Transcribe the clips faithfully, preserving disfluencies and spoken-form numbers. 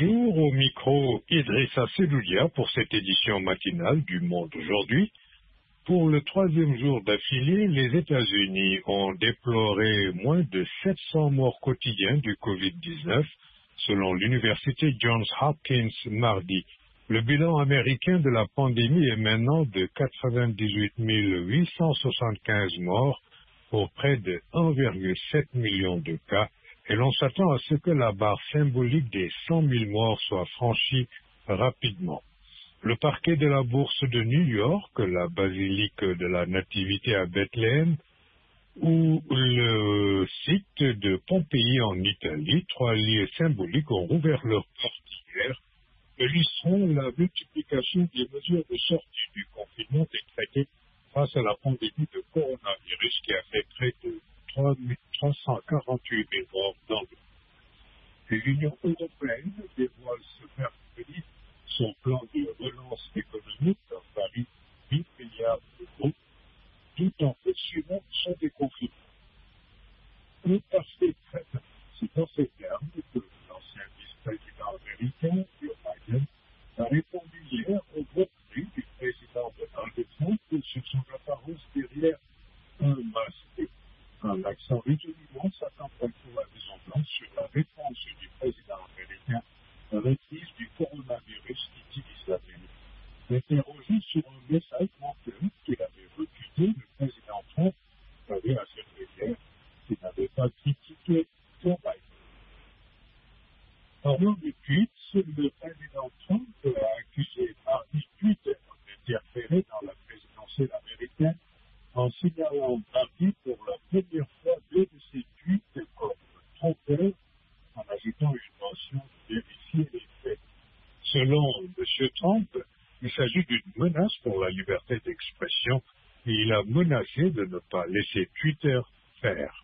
Bonjour, au micro Idrissa Sedoulia pour cette édition matinale du Monde aujourd'hui. Pour le troisième jour d'affilée, les États-Unis ont déploré moins de sept cents morts quotidiens du covid dix-neuf, selon l'université Johns Hopkins mardi. Le bilan américain de la pandémie est maintenant de quatre-vingt-dix-huit mille huit cent soixante-quinze morts pour près de un virgule sept million de cas, et l'on s'attend à ce que la barre symbolique des cent mille morts soit franchie rapidement. Le parquet de la bourse de New York, la basilique de la Nativité à Bethléem ou le site de Pompéi en Italie, trois lieux symboliques ont rouvert leurs portes hier, illustrant la multiplication des mesures de sortie du confinement décrétées face à la pandémie de coronavirus qui a fait près de trois cent quarante-huit mille morts dans le monde. L'Union européenne dévoile ce mercredi son plan de relance économique d'un pari de huit milliards d'euros, tout en poursuivant son déconfinement. Le parfait traite, c'est dans ces termes que l'ancien vice-président américain, Joe Biden, a répondu hier au repris du président Donald Trump sur son apparence derrière un masque, en accent résolument sa campagne pour la Maison-Blanche sur la réponse du président américain à la crise du coronavirus qui divise l'Amérique. Interrogé sur un message menteur qu'il avait reculé, le président Trump avait assuré hier qu'il n'avait pas critiqué Joe Biden. Parlant de tweets, le président Trump a accusé mardi Twitter d'interférer dans la présidentielle américaine en signalant mardi pour la première fois deux de ses tweets comme trompeurs en ajoutant une mention de vérifier les faits. Selon M. Trump, il s'agit d'une menace pour la liberté d'expression et il a menacé de ne pas laisser Twitter faire.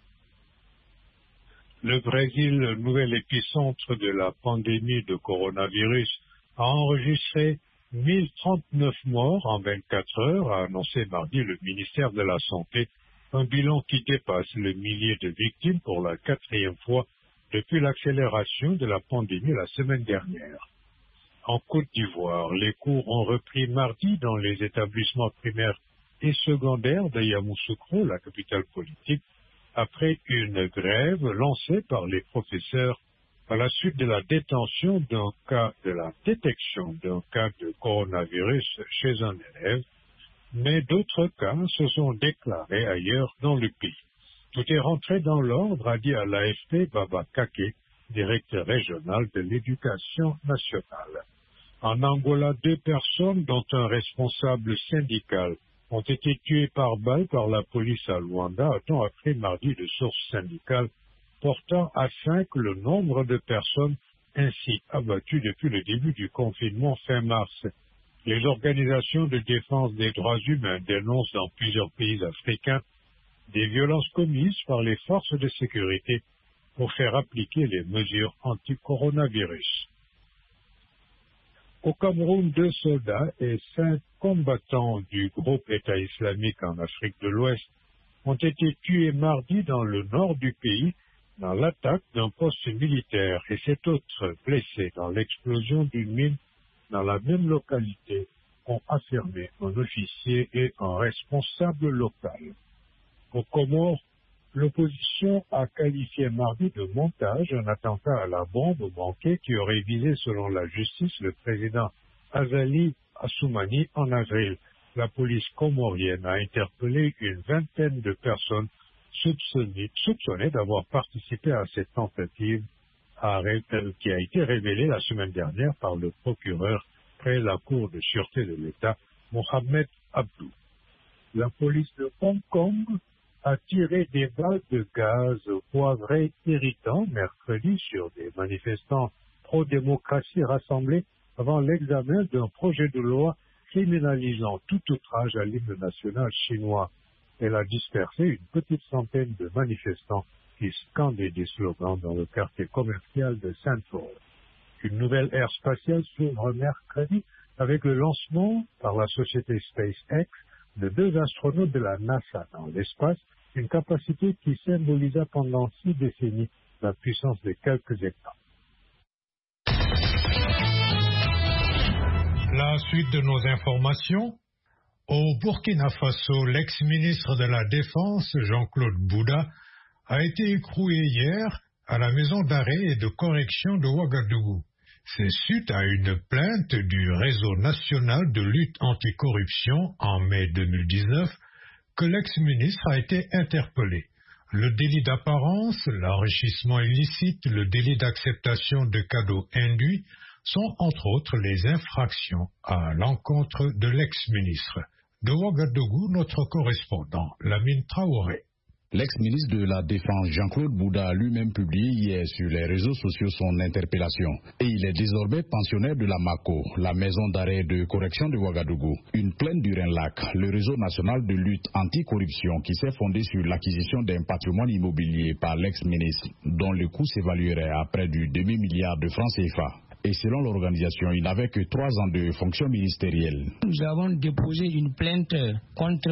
Le Brésil, nouvel épicentre de la pandémie de coronavirus, a enregistré mille trente-neuf morts en vingt-quatre heures, a annoncé mardi le ministère de la Santé, un bilan qui dépasse le millier de victimes pour la quatrième fois depuis l'accélération de la pandémie la semaine dernière. En Côte d'Ivoire, les cours ont repris mardi dans les établissements primaires et secondaires de Yamoussoukro, la capitale politique, après une grève lancée par les professeurs à la suite de la détention d'un cas, de la détection d'un cas de coronavirus chez un élève, mais d'autres cas se sont déclarés ailleurs dans le pays. Tout est rentré dans l'ordre, a dit à l'A F P Baba Kake, directeur régional de l'éducation nationale. En Angola, deux personnes, dont un responsable syndical, ont été tuées par balle par la police à Luanda, a-t-on appris mardi de sources syndicales, portant à cinq le nombre de personnes ainsi abattues depuis le début du confinement fin mars. Les organisations de défense des droits humains dénoncent dans plusieurs pays africains des violences commises par les forces de sécurité pour faire appliquer les mesures anti-coronavirus. Au Cameroun, deux soldats et cinq combattants du groupe État islamique en Afrique de l'Ouest ont été tués mardi dans le nord du pays dans l'attaque d'un poste militaire et sept autres blessés dans l'explosion d'une mine dans la même localité, ont affirmé un officier et un responsable local. Aux Comores, l'opposition a qualifié mardi de montage un attentat à la bombe manquée qui aurait visé, selon la justice, le président Azali Assoumani en avril. La police comorienne a interpellé une vingtaine de personnes soupçonnées, soupçonnées d'avoir participé à cette tentative à, qui a été révélée la semaine dernière par le procureur près la Cour de sûreté de l'État, Mohamed Abdou. La police de Hong Kong a tiré des balles de gaz poivré irritant mercredi sur des manifestants pro-démocratie rassemblés avant l'examen d'un projet de loi criminalisant tout outrage à l'hymne national chinois. Elle a dispersé une petite centaine de manifestants qui scandaient des slogans dans le quartier commercial de Central. Une nouvelle ère spatiale s'ouvre mercredi avec le lancement par la société SpaceX de deux astronautes de la NASA dans l'espace, une capacité qui symbolisa pendant six décennies la puissance de quelques États. La suite de nos informations. Au Burkina Faso, l'ex-ministre de la Défense, Jean-Claude Bouda, a été écroué hier à la maison d'arrêt et de correction de Ouagadougou. C'est suite à une plainte du Réseau national de lutte anticorruption en mai deux mille dix-neuf que l'ex-ministre a été interpellé. Le délit d'apparence, l'enrichissement illicite, le délit d'acceptation de cadeaux induits sont entre autres les infractions à l'encontre de l'ex-ministre. De Ouagadougou, notre correspondant, Lamine Traoré. L'ex-ministre de la Défense Jean-Claude Bouda a lui-même publié hier sur les réseaux sociaux son interpellation. Et il est désormais pensionnaire de la MACO, la maison d'arrêt de correction de Ouagadougou. Une plainte du Renlac, le réseau national de lutte anticorruption qui s'est fondé sur l'acquisition d'un patrimoine immobilier par l'ex-ministre, dont le coût s'évaluerait à près du demi-milliard de francs C F A. Et selon l'organisation, il n'avait que trois ans de fonction ministérielle. Nous avons déposé une plainte contre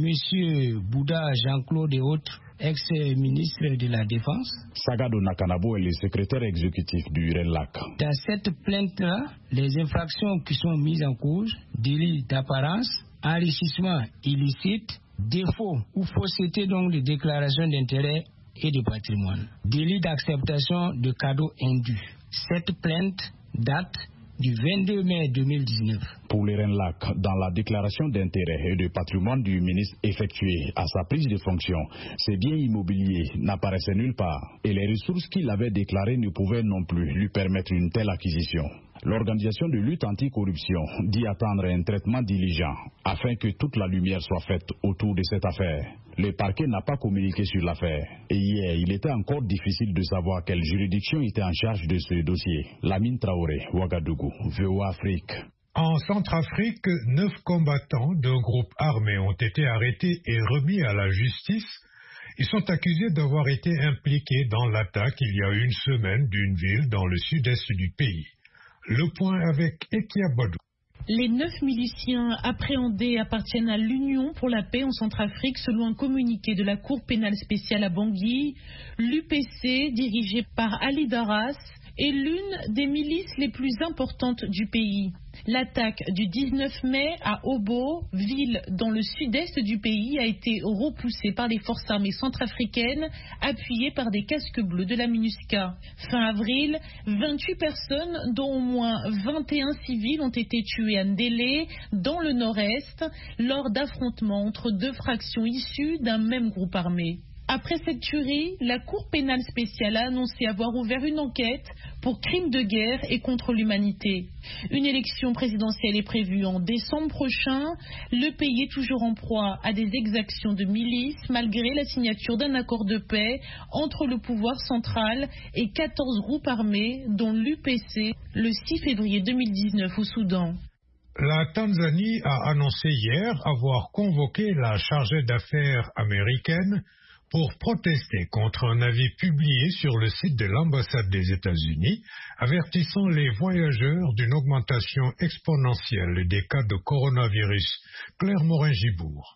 M. Bouda, Jean-Claude et autres, ex-ministre de la Défense. Sagado Nakanabo est le secrétaire exécutif du Renlac. Dans cette plainte-là, les infractions qui sont mises en cause, délit d'apparence, enrichissement illicite, défaut ou fausseté donc de déclaration d'intérêt et de patrimoine, délit d'acceptation de cadeaux indus. Cette plainte date du vingt-deux mai deux mille dix-neuf. Pour le Renlac, dans la déclaration d'intérêt et de patrimoine du ministre effectuée à sa prise de fonction, ces biens immobiliers n'apparaissaient nulle part et les ressources qu'il avait déclarées ne pouvaient non plus lui permettre une telle acquisition. L'organisation de lutte anticorruption dit attendre un traitement diligent afin que toute la lumière soit faite autour de cette affaire. Le parquet n'a pas communiqué sur l'affaire et hier, il était encore difficile de savoir quelle juridiction était en charge de ce dossier. Lamine Traoré, Ouagadougou, V O A Afrique. En Centrafrique, neuf combattants d'un groupe armé ont été arrêtés et remis à la justice. Ils sont accusés d'avoir été impliqués dans l'attaque il y a une semaine d'une ville dans le sud-est du pays. Le point avec Ekia Badou. Les neuf miliciens appréhendés appartiennent à l'Union pour la paix en Centrafrique selon un communiqué de la Cour pénale spéciale à Bangui. L'U P C, dirigé par Ali Daras, est l'une des milices les plus importantes du pays. L'attaque du dix-neuf mai à Obo, ville dans le sud-est du pays, a été repoussée par les forces armées centrafricaines, appuyées par des casques bleus de la MINUSCA. Fin avril, vingt-huit personnes, dont au moins vingt et un civils, ont été tuées à Ndélé, dans le nord-est, lors d'affrontements entre deux fractions issues d'un même groupe armé. Après cette tuerie, la Cour pénale spéciale a annoncé avoir ouvert une enquête pour crimes de guerre et contre l'humanité. Une élection présidentielle est prévue en décembre prochain. Le pays est toujours en proie à des exactions de milices malgré la signature d'un accord de paix entre le pouvoir central et quatorze groupes armés, dont l'U P C, le six février deux mille dix-neuf au Soudan. La Tanzanie a annoncé hier avoir convoqué la chargée d'affaires américaine pour protester contre un avis publié sur le site de l'ambassade des États-Unis, avertissant les voyageurs d'une augmentation exponentielle des cas de coronavirus. Claire Morin-Gibourg.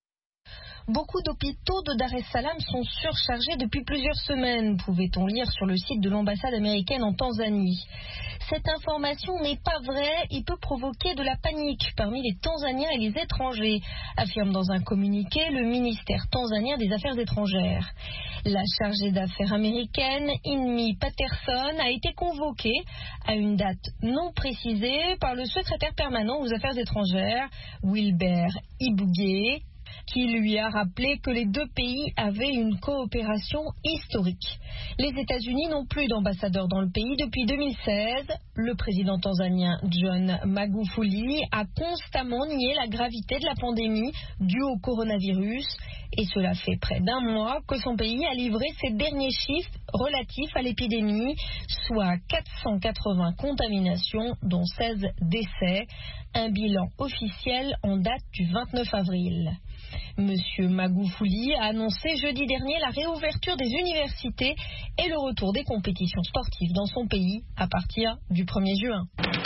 Beaucoup d'hôpitaux de Dar es Salaam sont surchargés depuis plusieurs semaines, pouvait-on lire sur le site de l'ambassade américaine en Tanzanie. Cette information n'est pas vraie et peut provoquer de la panique parmi les Tanzaniens et les étrangers, affirme dans un communiqué le ministère tanzanien des Affaires étrangères. La chargée d'affaires américaine, Inmi Patterson, a été convoquée à une date non précisée par le secrétaire permanent aux Affaires étrangères, Wilbert Ibougué, qui lui a rappelé que les deux pays avaient une coopération historique. Les États-Unis n'ont plus d'ambassadeur dans le pays depuis deux mille seize. Le président tanzanien John Magufuli a constamment nié la gravité de la pandémie due au coronavirus et cela fait près d'un mois que son pays a livré ses derniers chiffres relatifs à l'épidémie, soit quatre cent quatre-vingts contaminations dont seize décès, un bilan officiel en date du vingt-neuf avril. Monsieur Magufuli a annoncé jeudi dernier la réouverture des universités et le retour des compétitions sportives dans son pays à partir du premier juin.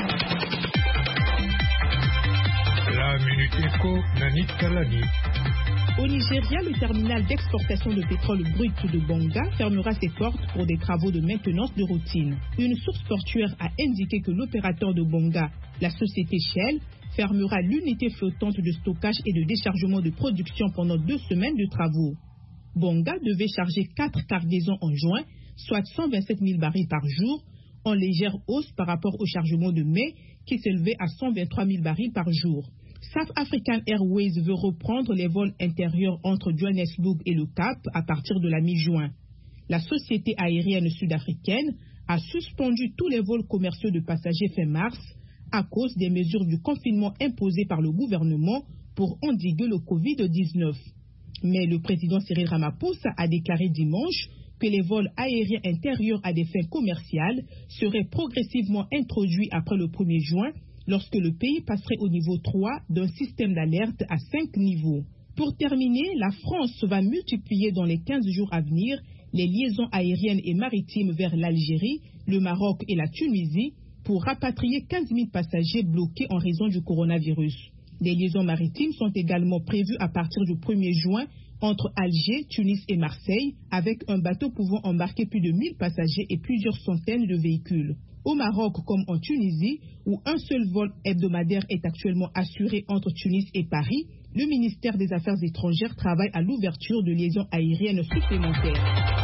La Minute Éco, Nanit Kalani. Au Nigeria, le terminal d'exportation de pétrole brut de Bonga fermera ses portes pour des travaux de maintenance de routine. Une source portuaire a indiqué que l'opérateur de Bonga La société Shell fermera l'unité flottante de stockage et de déchargement de production pendant deux semaines de travaux. Bonga devait charger quatre cargaisons en juin, soit cent vingt-sept mille barils par jour, en légère hausse par rapport au chargement de mai qui s'élevait à cent vingt-trois mille barils par jour. South African Airways veut reprendre les vols intérieurs entre Johannesburg et le Cap à partir de la mi-juin. La société aérienne sud-africaine a suspendu tous les vols commerciaux de passagers fin mars à cause des mesures du confinement imposées par le gouvernement pour endiguer le covid dix-neuf. Mais le président Cyril Ramaphosa a déclaré dimanche que les vols aériens intérieurs à des fins commerciales seraient progressivement introduits après le premier juin, lorsque le pays passerait au niveau trois d'un système d'alerte à cinq niveaux. Pour terminer, la France va multiplier dans les quinze jours à venir les liaisons aériennes et maritimes vers l'Algérie, le Maroc et la Tunisie pour rapatrier quinze mille passagers bloqués en raison du coronavirus. Des liaisons maritimes sont également prévues à partir du premier juin entre Alger, Tunis et Marseille, avec un bateau pouvant embarquer plus de mille passagers et plusieurs centaines de véhicules. Au Maroc comme en Tunisie, où un seul vol hebdomadaire est actuellement assuré entre Tunis et Paris, le ministère des Affaires étrangères travaille à l'ouverture de liaisons aériennes supplémentaires.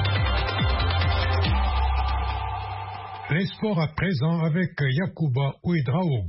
Les sports à présent avec Yacouba Ouedraogo.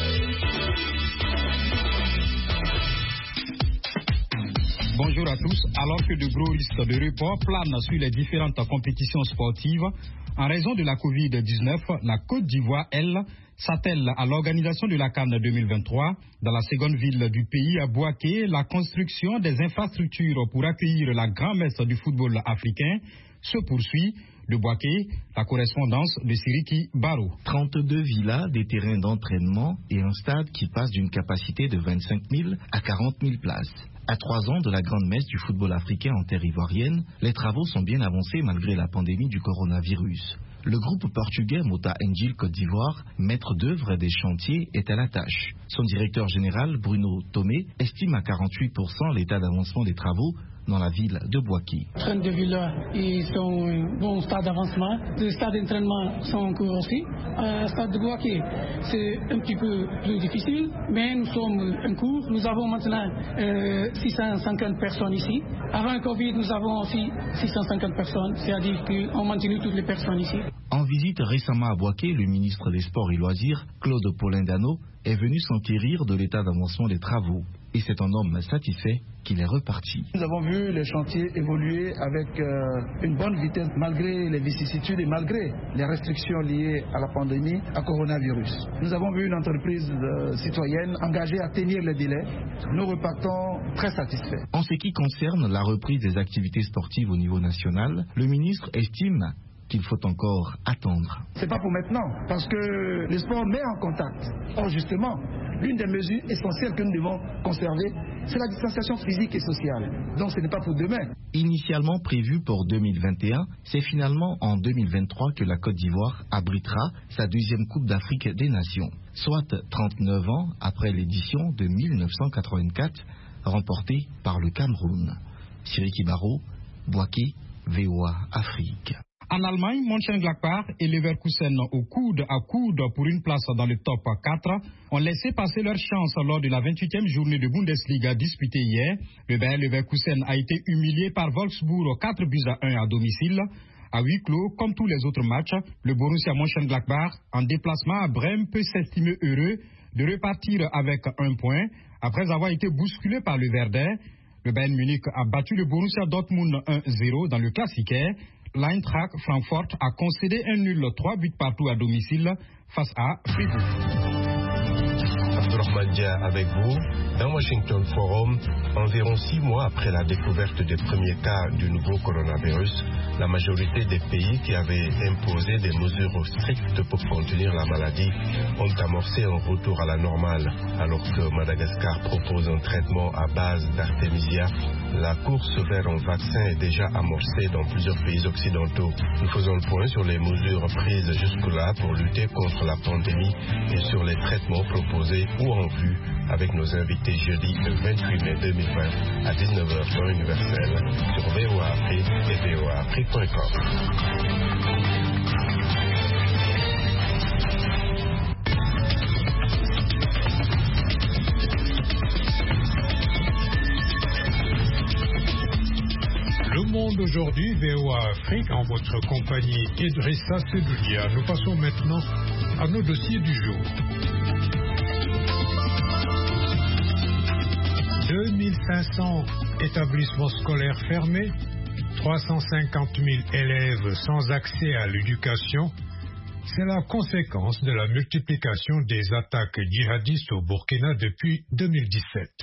Bonjour à tous. Alors que de gros risques de report planent sur les différentes compétitions sportives, en raison de la covid dix-neuf, la Côte d'Ivoire, elle, s'attelle à l'organisation de la CAN deux mille vingt-trois. Dans la seconde ville du pays, à Bouaké, la construction des infrastructures pour accueillir la grand-messe du football africain se poursuit. De Bouaké, la correspondance de Siriki Baro. trente-deux villas, des terrains d'entraînement et un stade qui passe d'une capacité de vingt-cinq mille à quarante mille places. À trois ans de la grande messe du football africain en terre ivoirienne, les travaux sont bien avancés malgré la pandémie du coronavirus. Le groupe portugais Mota Engil Côte d'Ivoire, maître d'œuvre des chantiers, est à la tâche. Son directeur général, Bruno Tomé, estime à quarante-huit pour cent l'état d'avancement des travaux dans la ville de Bouaké. trente-deux villas, ils sont en bon stade d'avancement. Les stades d'entraînement sont en cours aussi. Le stade de Bouaké, c'est un petit peu plus difficile, mais nous sommes en cours. Nous avons maintenant euh, six cent cinquante personnes ici. Avant le Covid, nous avons aussi six cent cinquante personnes, c'est-à-dire qu'on maintient toutes les personnes ici. En visite récemment à Bouaké, le ministre des Sports et Loisirs, Claude Polindano, est venu s'enquérir de l'état d'avancement des travaux. Et c'est un homme satisfait qu'il est reparti. Nous avons vu les chantiers évoluer avec euh, une bonne vitesse malgré les vicissitudes et malgré les restrictions liées à la pandémie, à coronavirus. Nous avons vu une entreprise euh, citoyenne engagée à tenir les délais. Nous repartons très satisfaits. En ce qui concerne la reprise des activités sportives au niveau national, le ministre estime qu'il faut encore attendre. C'est pas pour maintenant, parce que le sport met en contact. Or justement, l'une des mesures essentielles que nous devons conserver, c'est la distanciation physique et sociale. Donc ce n'est pas pour demain. Initialement prévu pour deux mille vingt et un, c'est finalement en deux mille vingt-trois que la Côte d'Ivoire abritera sa deuxième Coupe d'Afrique des Nations, soit trente-neuf ans après l'édition de mille neuf cent quatre-vingt-quatre, remportée par le Cameroun. Siriki Baro, Bouaké, V O A Afrique. En Allemagne, Mönchengladbach et Leverkusen au coude à coude pour une place dans le top quatre ont laissé passer leur chance lors de la vingt-huitième journée de Bundesliga disputée hier. Le Bayer Leverkusen a été humilié par Wolfsburg quatre buts à un à domicile. À huis clos, comme tous les autres matchs, le Borussia Mönchengladbach, en déplacement à Brême, peut s'estimer heureux de repartir avec un point après avoir été bousculé par le Werder. Le Bayern Munich a battu le Borussia Dortmund un zéro dans le Classiquaire. L'Eintracht Francfort a concédé un nul trois buts partout à domicile face à Fribourg. Abdourahmane Dia avec vous. Dans Washington Forum, environ six mois après la découverte des premiers cas du nouveau coronavirus, la majorité des pays qui avaient imposé des mesures strictes pour contenir la maladie ont amorcé un retour à la normale. Alors que Madagascar propose un traitement à base d'artémisia, la course vers un vaccin est déjà amorcée dans plusieurs pays occidentaux. Nous faisons le point sur les mesures prises jusque-là pour lutter contre la pandémie et sur les traitements proposés ou en vue avec nos invités jeudi le vingt-huit mai deux mille vingt à dix-neuf heures temps universel sur V O A Afrique et V O A Afrique point com. aujourd'hui V O A Afrique en votre compagnie Idrissa Sedoudia. Nous passons maintenant à nos dossiers du jour. deux mille cinq cents établissements scolaires fermés, trois cent cinquante mille élèves sans accès à l'éducation, c'est la conséquence de la multiplication des attaques djihadistes au Burkina depuis deux mille dix-sept.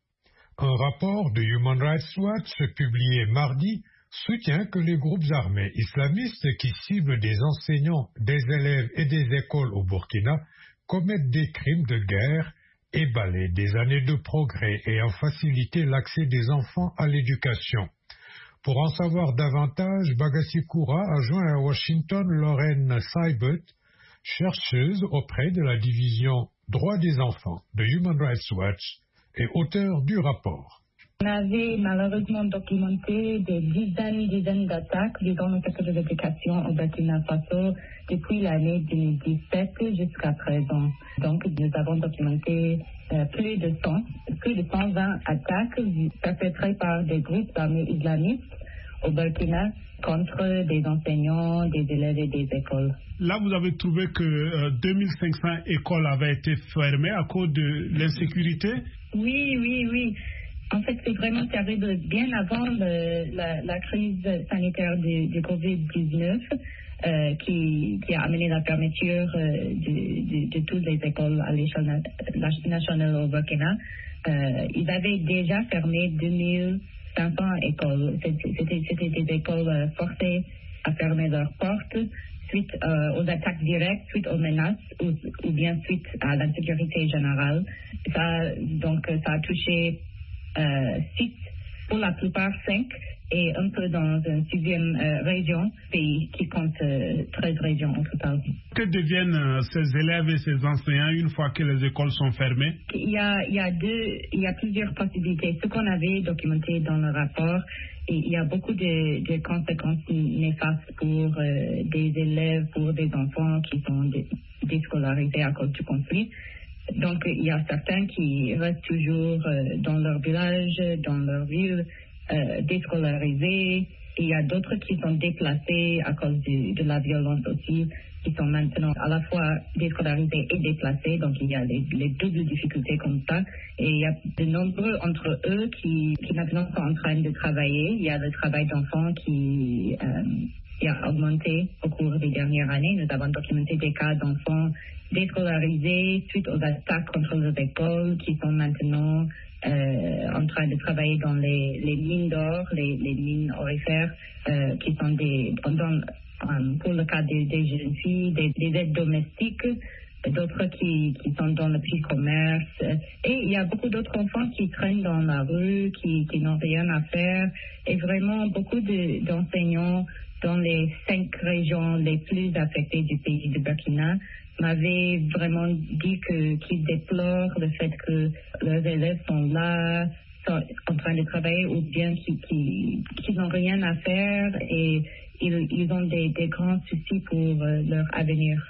Un rapport de Human Rights Watch publié mardi soutient que les groupes armés islamistes qui ciblent des enseignants, des élèves et des écoles au Burkina commettent des crimes de guerre et balaient des années de progrès ayant facilité l'accès des enfants à l'éducation. Pour en savoir davantage, Bagassi Koura a joint à Washington Lorraine Seibert, chercheuse auprès de la division Droits des enfants de Human Rights Watch et auteur du rapport. On avait malheureusement documenté des dizaines, dizaines d'attaques dans le secteur de l'éducation au Burkina Faso depuis l'année deux mille dix-sept jusqu'à présent. Donc, nous avons documenté euh, plus de cent, plus de cent vingt attaques perpétrées par des groupes armés islamistes au Burkina contre des enseignants, des élèves et des écoles. Là, vous avez trouvé que euh, deux mille cinq cents écoles avaient été fermées à cause de l'insécurité? Oui, oui, oui. En fait, c'est vraiment terrible. Bien avant le, la, la crise sanitaire du, du covid dix-neuf, euh, qui, qui a amené la fermeture euh, de, de, de toutes les écoles à l'échelle nationale au Burkina, euh, ils avaient déjà fermé deux mille cinq cents écoles. C'était, c'était des écoles forcées à fermer leurs portes suite euh, aux attaques directes, suite aux menaces ou, ou bien suite à l'insécurité générale. Ça, donc, ça a touché Euh, six, pour la plupart cinq, et un peu dans une sixième euh, région, pays qui compte euh, treize régions en total. Que deviennent euh, ces élèves et ces enseignants une fois que les écoles sont fermées? Il y a, il y a, deux, il y a plusieurs possibilités. Ce qu'on avait documenté dans le rapport, et il y a beaucoup de, de conséquences néfastes pour euh, des élèves, pour des enfants qui sont dé- déscolarisés à cause du conflit. Donc, il y a certains qui restent toujours euh, dans leur village, dans leur ville, euh, déscolarisés. Et il y a d'autres qui sont déplacés à cause du, de la violence aussi, qui sont maintenant à la fois déscolarisés et déplacés. Donc, il y a les, les doubles difficultés comme ça. Et il y a de nombreux entre eux qui, qui maintenant sont en train de travailler. Il y a le travail d'enfants qui... Euh, qui a augmenté au cours des dernières années. Nous avons documenté des cas d'enfants déscolarisés suite aux attaques contre les écoles qui sont maintenant euh, en train de travailler dans les, les mines d'or, les, les mines aurifères, euh, qui sont des, dans, um, pour le cas des, des jeunes filles, des, des aides domestiques, d'autres qui, qui sont dans le petit commerce. Et il y a beaucoup d'autres enfants qui traînent dans la rue, qui, qui n'ont rien à faire. Et vraiment, beaucoup de, d'enseignants dans les cinq régions les plus affectées du pays de Burkina m'avaient vraiment dit que, qu'ils déplorent le fait que leurs élèves sont là, sont en train de travailler ou bien qu'ils, qu'ils, qu'ils n'ont rien à faire et ils, ils ont des, des grands soucis pour euh, leur avenir.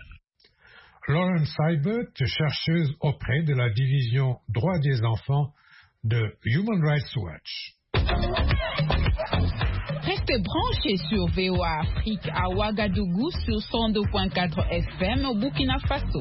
Lauren Seibert, chercheuse auprès de la division Droits des enfants de Human Rights Watch. Restez branchés sur V O A Afrique à Ouagadougou sur cent deux virgule quatre F M au Burkina Faso.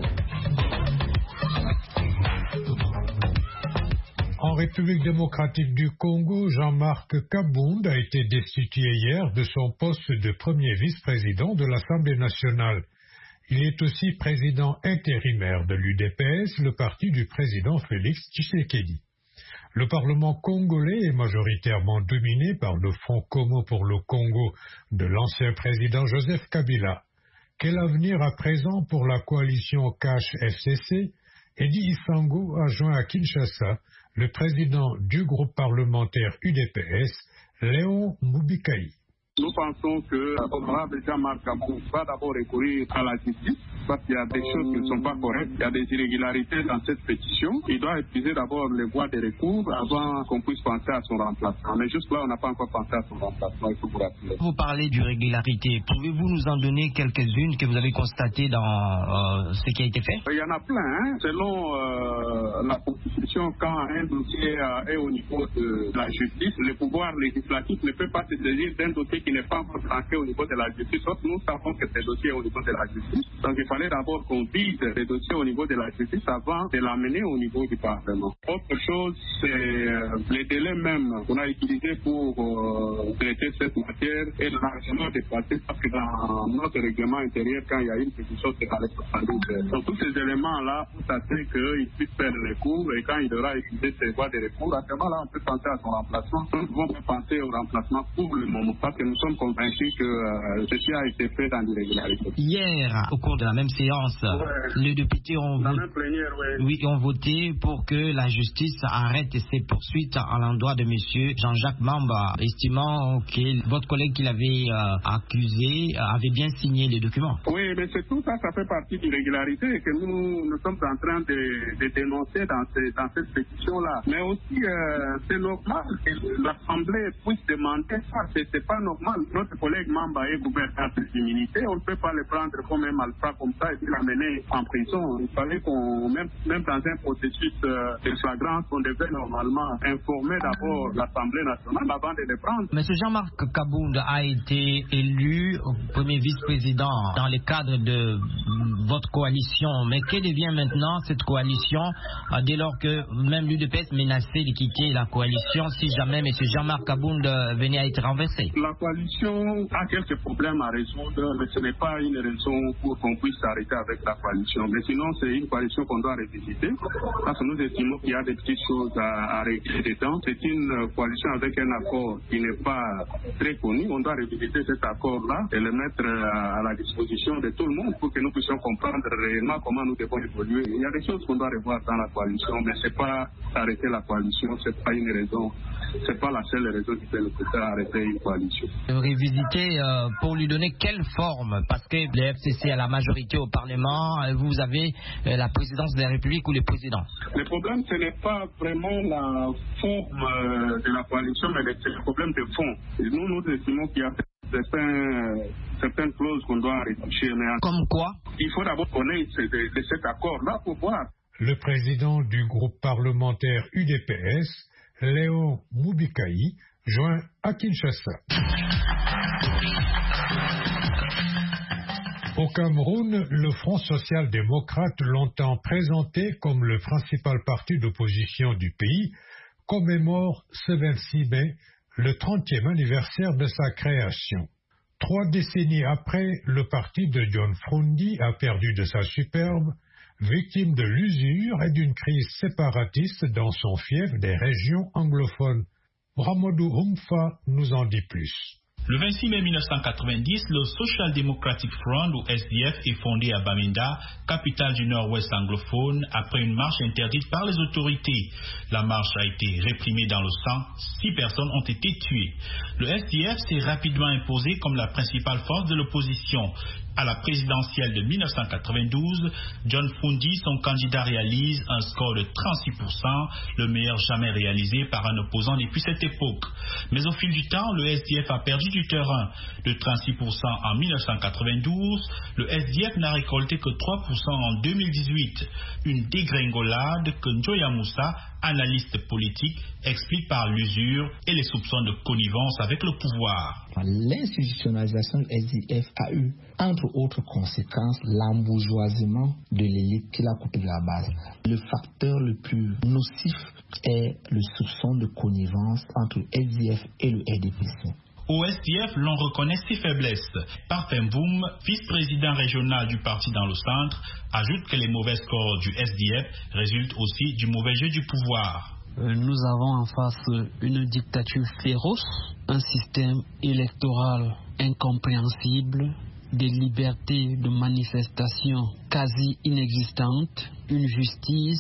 En République démocratique du Congo, Jean-Marc Kabound a été destitué hier de son poste de premier vice-président de l'Assemblée nationale. Il est aussi président intérimaire de l'U D P S, le parti du président Félix Tshisekedi. Le Parlement congolais est majoritairement dominé par le Front commun pour le Congo de l'ancien président Joseph Kabila. Quel avenir à présent pour la coalition Cash F C C? Eddie Isango a joint à Kinshasa le président du groupe parlementaire U D P S, Léon Moubikaï. Nous pensons que l'honorable Jean-Marc Kabound va d'abord recourir à la justice parce qu'il y a des choses qui ne sont pas correctes, il y a des irrégularités dans cette pétition. Il doit utiliser d'abord les voies de recours avant qu'on puisse penser à son remplacement. Mais juste là, on n'a pas encore pensé à son remplacement, il faut vous rappeler. Vous parlez d'irrégularité. Pouvez-vous nous en donner quelques-unes que vous avez constatées dans euh, ce qui a été fait? Il y en a plein. Hein. Selon euh, la Constitution, quand un dossier euh, est au niveau de la justice, le pouvoir législatif ne peut pas se saisir d'un dossier qui n'est pas encore tranché au niveau de la justice. Sauf nous savons que ce dossier est au niveau de la justice. Donc il fallait d'abord qu'on vide les dossiers au niveau de la justice avant de l'amener au niveau du Parlement. Autre chose, c'est euh, les délais même qu'on a utilisés pour euh, traiter cette matière est largement dépassé parce que dans notre règlement intérieur, quand il y a une pétition, c'est à soixante-douze heures. Donc tous ces éléments-là, pour s'assurer qu'il puisse faire le recours et quand il aura utilisé ses voies de recours, à ce moment-là, on peut penser à son remplacement. Nous ne pouvons pas penser au remplacement pour le moment parce que nous sommes convaincus que euh, ceci a été fait dans l'irrégularité. Hier, au cours de la même séance, ouais. les députés ont, vo plénière, ouais. oui, ont voté pour que la justice arrête ses poursuites à l'endroit de M. Jean-Jacques Mamba, estimant que votre collègue qui l'avait euh, accusé avait bien signé les documents. Oui, mais c'est tout ça, ça fait partie de l'irrégularité que nous, nous sommes en train de, de dénoncer dans, ces, dans cette pétition-là. Mais aussi, euh, c'est normal que l'Assemblée puisse demander ça. C'est pas normal. Notre collègue Mamba est gouverneur d'immunité. On ne peut pas le prendre comme un malfrat comme ça et puis l'amener en prison. Il fallait qu'on, même, même dans un processus euh, de flagrance, on devait normalement informer d'abord l'Assemblée nationale avant de le prendre. Monsieur Jean-Marc Kabound a été élu premier vice-président dans le cadre de votre coalition. Mais que devient maintenant cette coalition euh, dès lors que même l'U D P S menaçait de quitter la coalition si jamais M. Jean-Marc Kabound euh, venait à être renversé? La coalition a quelques problèmes à résoudre, mais ce n'est pas une raison pour qu'on puisse s'arrêter avec la coalition. Mais sinon, c'est une coalition qu'on doit revisiter parce que nous estimons qu'il y a des petites choses à, à régler dedans. C'est une coalition avec un accord qui n'est pas très connu. On doit revisiter cet accord-là et le mettre à la disposition de tout le monde pour que nous puissions comprendre réellement comment nous devons évoluer. Il y a des choses qu'on doit revoir dans la coalition, mais c'est pas arrêter la coalition, c'est pas une raison, c'est pas la seule raison qui peut nous pousser à arrêter une coalition. Révisiter euh, pour lui donner quelle forme? Parce que le F C C a la majorité au Parlement, vous avez euh, la présidence de la République ou le président. Le problème, ce n'est pas vraiment la forme euh, de la coalition, mais c'est le problème de fond. Et nous, nous estimons qu'il y a certains, certaines clauses qu'on doit réfléchir. Comme quoi? Il faut d'abord connaître de, de cet accord-là pour voir. Le président du groupe parlementaire U D P S, Léon Moubikaï, joint à Kinshasa. Au Cameroun, le Front social-démocrate, longtemps présenté comme le principal parti d'opposition du pays, commémore ce vingt-six mai le trentième anniversaire de sa création. Trois décennies après, le parti de John Frundi a perdu de sa superbe, victime de l'usure et d'une crise séparatiste dans son fief des régions anglophones. Ramadou Humfa nous en dit plus. Le vingt-six mai mille neuf cent quatre-vingt-dix, le Social Democratic Front, ou S D F, est fondé à Bamenda, capitale du nord-ouest anglophone, après une marche interdite par les autorités. La marche a été réprimée dans le sang, six personnes ont été tuées. Le S D F s'est rapidement imposé comme la principale force de l'opposition. À la présidentielle de mille neuf cent quatre-vingt-douze, John Frundi, son candidat, réalise un score de trente-six pour cent, le meilleur jamais réalisé par un opposant depuis cette époque. Mais au fil du temps, le S D F a perdu du terrain. De trente-six pour cent en mille neuf cent quatre-vingt-douze, le S D F n'a récolté que trois pour cent en deux mille dix-huit. Une dégringolade que Njoya Moussa, analyste politique, explique par l'usure et les soupçons de connivence avec le pouvoir. L'institutionnalisation du S D F a eu, entre autres conséquences, l'embourgeoisement de l'élite qui l'a coupé de la base. Le facteur le plus nocif est le soupçon de connivence entre le S D F et le R D P C. Au S D F, l'on reconnaît ses faiblesses. Parfum Boum, vice-président régional du parti dans le centre, ajoute que les mauvais scores du S D F résultent aussi du mauvais jeu du pouvoir. Nous avons en face une dictature féroce, un système électoral incompréhensible, des libertés de manifestation quasi inexistantes, une justice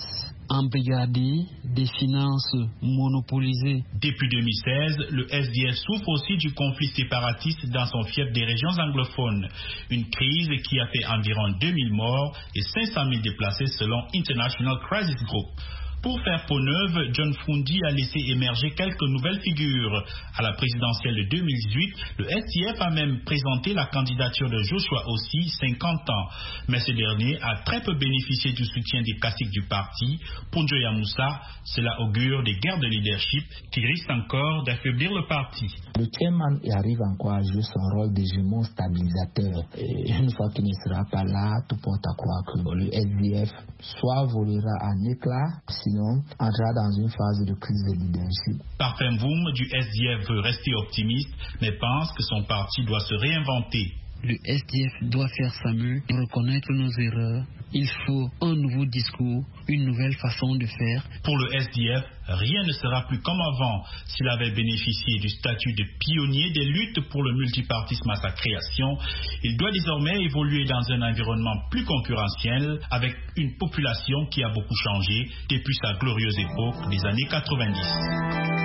embrigadés, des finances monopolisées. Depuis deux mille seize, le S D F souffre aussi du conflit séparatiste dans son fief des régions anglophones. Une crise qui a fait environ deux mille morts et cinq cent mille déplacés selon International Crisis Group. Pour faire peau neuve, John Froundi a laissé émerger quelques nouvelles figures. À la présidentielle de deux mille dix-huit, le S D F a même présenté la candidature de Joshua Ossi, cinquante ans. Mais ce dernier a très peu bénéficié du soutien des classiques du parti. Pour Njoya Moussa, cela augure des guerres de leadership qui risquent encore d'affaiblir le parti. Le chairman arrive encore à jouer son rôle de jumeau stabilisateur. Et une fois qu'il ne sera pas là, tout porte à croire que le S D F soit volera en éclats, sinon entrera dans une phase de crise de leadership. Parfum Voum du S D F veut rester optimiste, mais pense que son parti doit se réinventer. Le S D F doit faire sa mue, reconnaître nos erreurs. Il faut un nouveau discours, une nouvelle façon de faire. Pour le S D F, rien ne sera plus comme avant. S'il avait bénéficié du statut de pionnier des luttes pour le multipartisme à sa création, il doit désormais évoluer dans un environnement plus concurrentiel avec une population qui a beaucoup changé depuis sa glorieuse époque des années quatre-vingt-dix.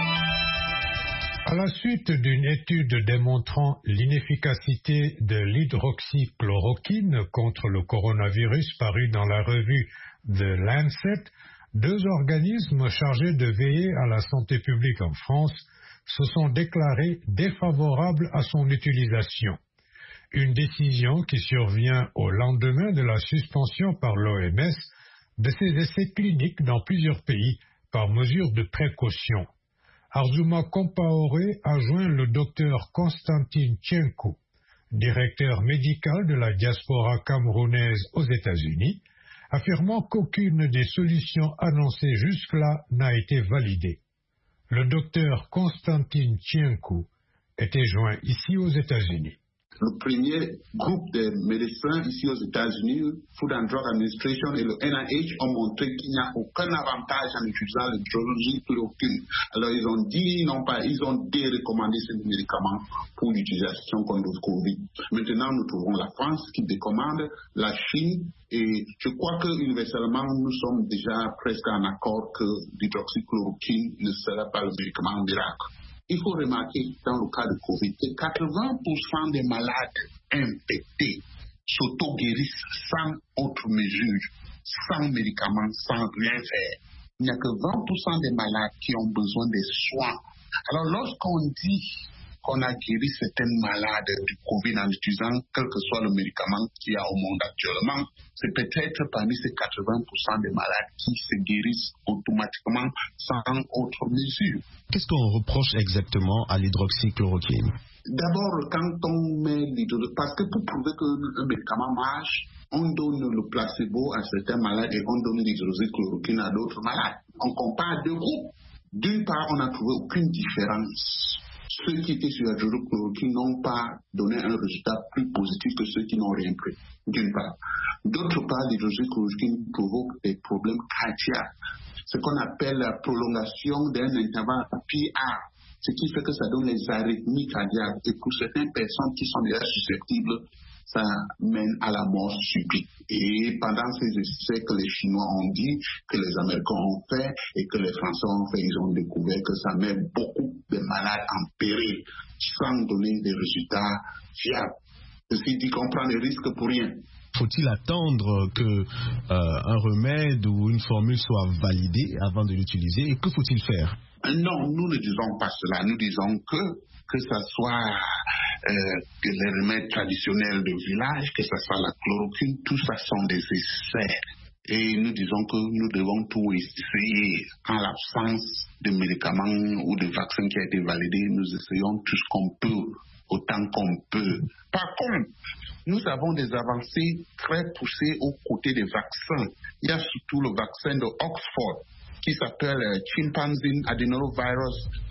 À la suite d'une étude démontrant l'inefficacité de l'hydroxychloroquine contre le coronavirus parue dans la revue The Lancet, deux organismes chargés de veiller à la santé publique en France se sont déclarés défavorables à son utilisation. Une décision qui survient au lendemain de la suspension par l'O M S de ses essais cliniques dans plusieurs pays par mesure de précaution. Arzouma Compaoré a joint le docteur Constantine Tchenkou, directeur médical de la diaspora camerounaise aux États-Unis, affirmant qu'aucune des solutions annoncées jusque-là n'a été validée. Le docteur Constantine Tchenkou était joint ici aux États-Unis. Le premier groupe de médecins ici aux États-Unis, Food and Drug Administration et le N I H ont montré qu'il n'y a aucun avantage en utilisant l'hydroxychloroquine. Alors ils ont dit, non pas, ils ont dérecommandé ce médicament pour l'utilisation contre le Covid. Maintenant, nous trouvons la France qui décommande, la Chine, et je crois que universellement, nous sommes déjà presque en accord que l'hydroxychloroquine ne sera pas le médicament miracle. Il faut remarquer dans le cas de Covid que quatre-vingts pour cent des malades infectés s'auto-guérissent sans autre mesure, sans médicaments, sans rien faire. Il n'y a que vingt pour cent des malades qui ont besoin des soins. Alors lorsqu'on dit qu'on a guéri certains malades du Covid en utilisant quel que soit le médicament qu'il y a au monde actuellement, c'est peut-être parmi ces quatre-vingts pour cent des malades qui se guérissent automatiquement sans autre mesure. Qu'est-ce qu'on reproche exactement à l'hydroxychloroquine? D'abord, quand on met l'hydroxychloroquine, parce que pour prouver qu'un médicament marche, on donne le placebo à certains malades et on donne l'hydroxychloroquine à d'autres malades. On compare deux groupes. D'une part, on n'a trouvé aucune différence. Ceux qui étaient sur l'hydroxychloroquine n'ont pas donné un résultat plus positif que ceux qui n'ont rien pris, d'une part. D'autre part, l'hydroxychloroquine provoque des problèmes cardiaques, ce qu'on appelle la prolongation d'un intervalle P R, ce qui fait que ça donne les arythmies cardiaques. Et pour certaines personnes qui sont déjà susceptibles, ça mène à la mort subite. Et pendant ces essais que les Chinois ont dit, que les Américains ont fait et que les Français ont fait, ils ont découvert que ça met beaucoup de malades en péril sans donner des résultats fiables. Ceci dit qu'on prend des risques pour rien. Faut-il attendre que euh, un remède ou une formule soit validée avant de l'utiliser? Et que faut-il faire? Non, nous ne disons pas cela. Nous disons que que ce soit euh, que les remèdes traditionnels de village, que ce soit la chloroquine, tout ça sont des essais. Et nous disons que nous devons tout essayer. En l'absence de médicaments ou de vaccins qui a été validé, nous essayons tout ce qu'on peut, autant qu'on peut. Par contre, nous avons des avancées très poussées aux côtés des vaccins. Il y a surtout le vaccin de Oxford qui s'appelle Chimpanzee Adenovirus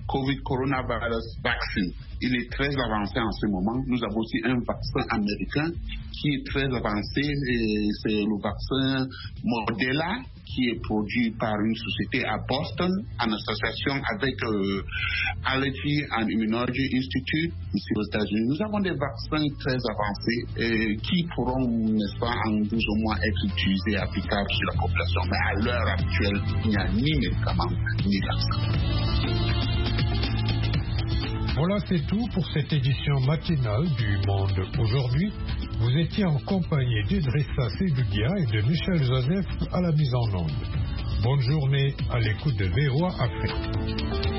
COVID coronavirus vaccine. Il est très avancé en ce moment. Nous avons aussi un vaccin américain qui est très avancé. Et c'est le vaccin Moderna qui est produit par une société à Boston en association avec euh, Allergy and Immunology Institute ici aux États-Unis. Nous avons des vaccins très avancés et qui pourront, n'est-ce pas, en douze mois être utilisés, applicables sur la population. Mais à l'heure actuelle, il n'y a ni médicaments ni vaccins. Voilà, c'est tout pour cette édition matinale du Monde aujourd'hui. Vous étiez en compagnie d'Idrissa Seydouguia et de Michel Joseph à la mise en onde. Bonne journée à l'écoute de V O A Afrique.